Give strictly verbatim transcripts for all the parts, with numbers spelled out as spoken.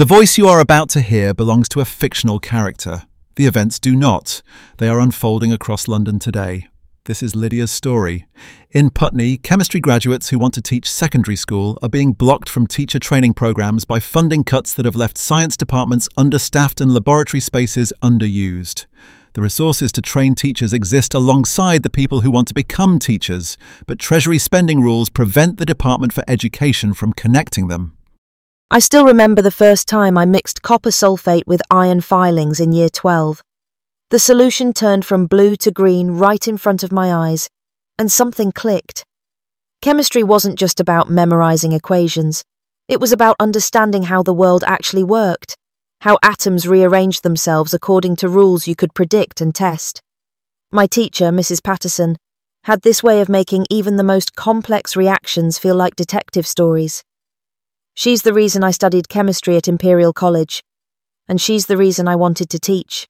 The voice you are about to hear belongs to a fictional character. The events do not. They are unfolding across London today. This is Lydia's story. In Putney, chemistry graduates who want to teach secondary school are being blocked from teacher training programs by funding cuts that have left science departments understaffed and laboratory spaces underused. The resources to train teachers exist alongside the people who want to become teachers, but Treasury spending rules prevent the Department for Education from connecting them. I still remember the first time I mixed copper sulfate with iron filings in year twelve. The solution turned from blue to green right in front of my eyes, and something clicked. Chemistry wasn't just about memorizing equations. It was about understanding how the world actually worked, how atoms rearranged themselves according to rules you could predict and test. My teacher, Missus Patterson, had this way of making even the most complex reactions feel like detective stories. She's the reason I studied chemistry at Imperial College, and she's the reason I wanted to teach.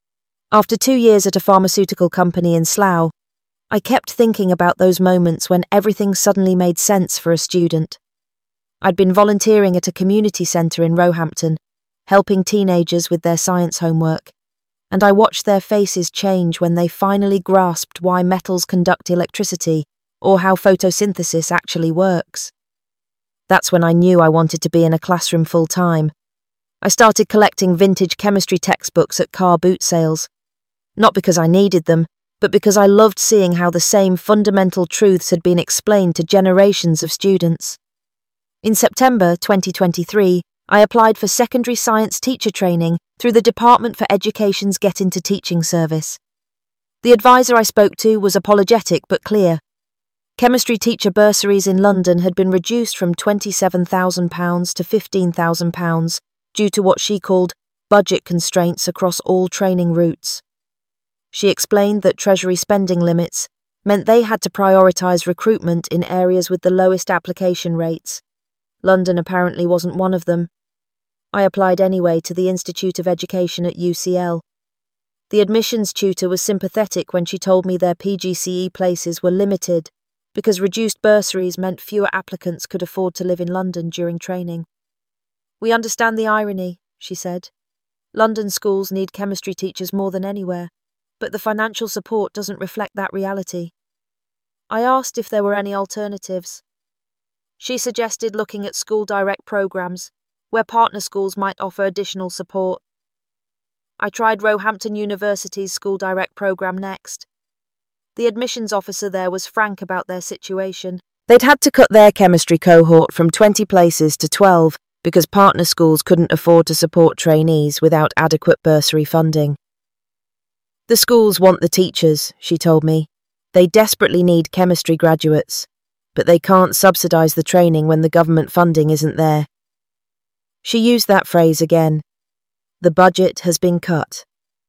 After two years at a pharmaceutical company in Slough, I kept thinking about those moments when everything suddenly made sense for a student. I'd been volunteering at a community centre in Roehampton, helping teenagers with their science homework, and I watched their faces change when they finally grasped why metals conduct electricity or how photosynthesis actually works. That's when I knew I wanted to be in a classroom full-time. I started collecting vintage chemistry textbooks at car boot sales. Not because I needed them, but because I loved seeing how the same fundamental truths had been explained to generations of students. In September twenty twenty-three, I applied for secondary science teacher training through the Department for Education's Get Into Teaching service. The advisor I spoke to was apologetic but clear. Chemistry teacher bursaries in London had been reduced from twenty-seven thousand pounds to fifteen thousand pounds due to what she called budget constraints across all training routes. She explained that Treasury spending limits meant they had to prioritise recruitment in areas with the lowest application rates. London apparently wasn't one of them. I applied anyway to the Institute of Education at U C L. The admissions tutor was sympathetic when she told me their P G C E places were limited because reduced bursaries meant fewer applicants could afford to live in London during training. "We understand the irony," she said. "London schools need chemistry teachers more than anywhere, but the financial support doesn't reflect that reality." I asked if there were any alternatives. She suggested looking at school direct programs, where partner schools might offer additional support. I tried Roehampton University's school direct program next. The admissions officer there was frank about their situation. They'd had to cut their chemistry cohort from twenty places to twelve because partner schools couldn't afford to support trainees without adequate bursary funding. "The schools want the teachers," she told me. "They desperately need chemistry graduates, but they can't subsidise the training when the government funding isn't there." She used that phrase again. The budget has been cut.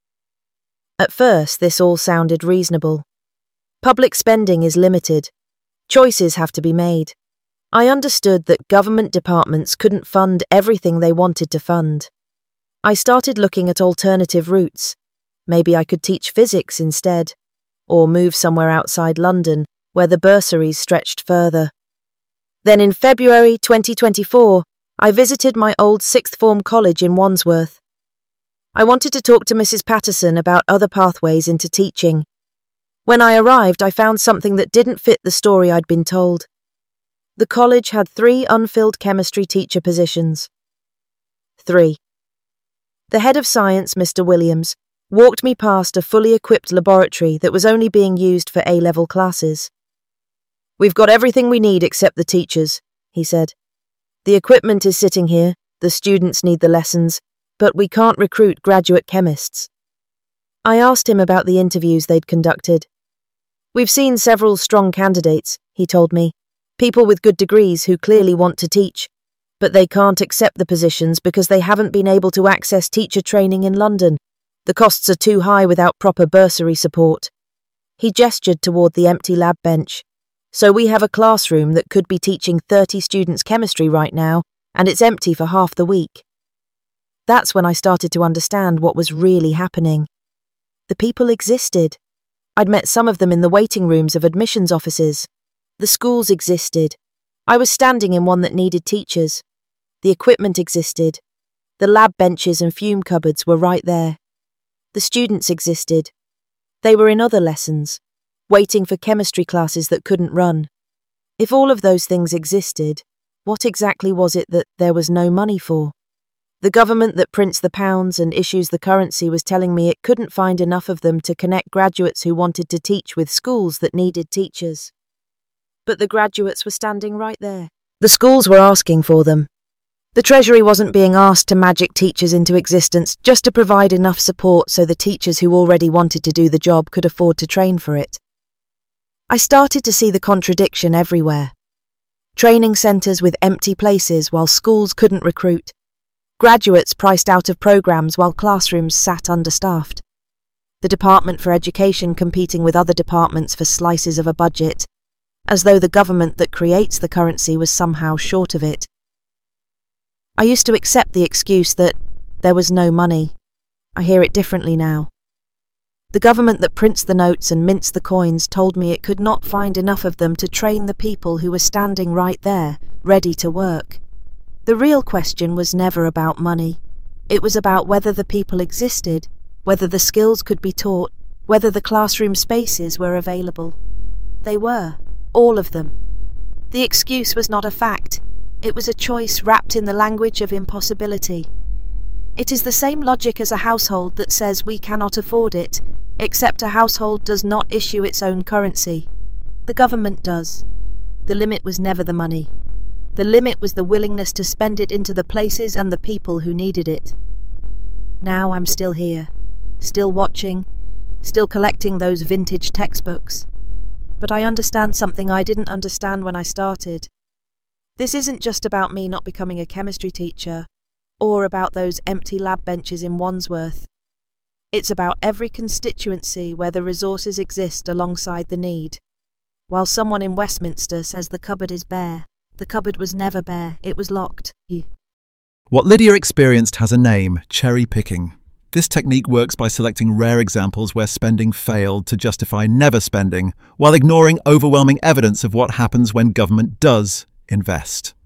At first, this all sounded reasonable. Public spending is limited. Choices have to be made. I understood that government departments couldn't fund everything they wanted to fund. I started looking at alternative routes. Maybe I could teach physics instead, or move somewhere outside London where the bursaries stretched further. Then in February twenty twenty-four, I visited my old sixth form college in Wandsworth. I wanted to talk to Missus Patterson about other pathways into teaching. When I arrived, I found something that didn't fit the story I'd been told. The college had three unfilled chemistry teacher positions. Three. The head of science, Mister Williams, walked me past a fully equipped laboratory that was only being used for A-level classes. "We've got everything we need except the teachers," he said. "The equipment is sitting here, the students need the lessons, but we can't recruit graduate chemists." I asked him about the interviews they'd conducted. "We've seen several strong candidates," he told me, "people with good degrees who clearly want to teach, but they can't accept the positions because they haven't been able to access teacher training in London. The costs are too high without proper bursary support." He gestured toward the empty lab bench. "So we have a classroom that could be teaching thirty students chemistry right now, and it's empty for half the week." That's when I started to understand what was really happening. The people existed. I'd met some of them in the waiting rooms of admissions offices. The schools existed. I was standing in one that needed teachers. The equipment existed. The lab benches and fume cupboards were right there. The students existed. They were in other lessons, waiting for chemistry classes that couldn't run. If all of those things existed, what exactly was it that there was no money for? The government that prints the pounds and issues the currency was telling me it couldn't find enough of them to connect graduates who wanted to teach with schools that needed teachers. But the graduates were standing right there. The schools were asking for them. The Treasury wasn't being asked to magic teachers into existence just to provide enough support so the teachers who already wanted to do the job could afford to train for it. I started to see the contradiction everywhere. Training centres with empty places while schools couldn't recruit. Graduates priced out of programs while classrooms sat understaffed. The Department for Education competing with other departments for slices of a budget, as though the government that creates the currency was somehow short of it. I used to accept the excuse that there was no money. I hear it differently now. The government that prints the notes and mints the coins told me it could not find enough of them to train the people who were standing right there, ready to work. The real question was never about money. It was about whether the people existed, whether the skills could be taught, whether the classroom spaces were available. They were, all of them. The excuse was not a fact. It was a choice wrapped in the language of impossibility. It is the same logic as a household that says we cannot afford it, except a household does not issue its own currency. The government does. The limit was never the money. The limit was the willingness to spend it into the places and the people who needed it. Now I'm still here, still watching, still collecting those vintage textbooks. But I understand something I didn't understand when I started. This isn't just about me not becoming a chemistry teacher, or about those empty lab benches in Wandsworth. It's about every constituency where the resources exist alongside the need. While someone in Westminster says the cupboard is bare, the cupboard was never bare, it was locked. What Lydia experienced has a name: cherry picking. This technique works by selecting rare examples where spending failed to justify never spending, while ignoring overwhelming evidence of what happens when government does invest.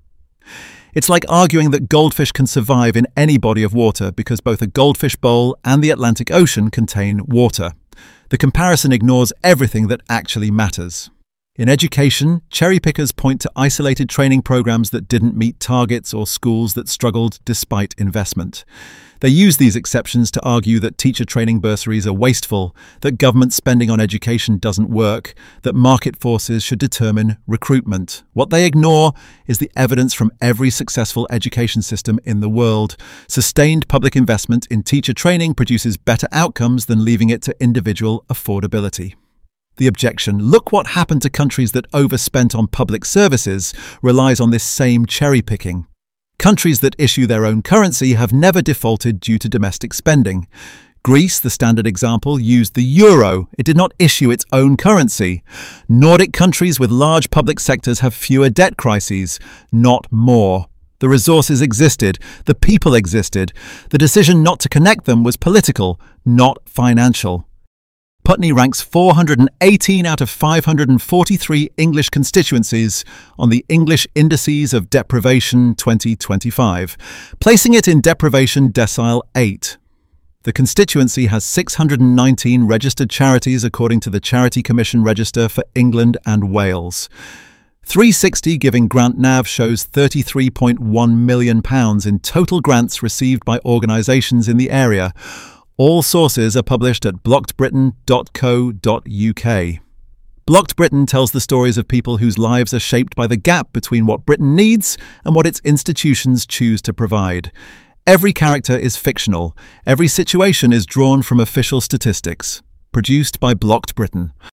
It's like arguing that goldfish can survive in any body of water because both a goldfish bowl and the Atlantic Ocean contain water. The comparison ignores everything that actually matters. In education, cherry pickers point to isolated training programs that didn't meet targets or schools that struggled despite investment. They use these exceptions to argue that teacher training bursaries are wasteful, that government spending on education doesn't work, that market forces should determine recruitment. What they ignore is the evidence from every successful education system in the world. Sustained public investment in teacher training produces better outcomes than leaving it to individual affordability. The objection, look what happened to countries that overspent on public services, relies on this same cherry-picking. Countries that issue their own currency have never defaulted due to domestic spending. Greece, the standard example, used the euro. It did not issue its own currency. Nordic countries with large public sectors have fewer debt crises, not more. The resources existed. The people existed. The decision not to connect them was political, not financial. Putney ranks four hundred eighteen out of five hundred forty-three English constituencies on the English Indices of Deprivation twenty twenty-five, placing it in deprivation decile eight. The constituency has six hundred nineteen registered charities according to the Charity Commission Register for England and Wales. three sixty Giving Grant Nav shows thirty-three point one million pounds in total grants received by organisations in the area. All sources are published at blocked britain dot co dot U K. Blocked Britain tells the stories of people whose lives are shaped by the gap between what Britain needs and what its institutions choose to provide. Every character is fictional. Every situation is drawn from official statistics. Produced by Blocked Britain.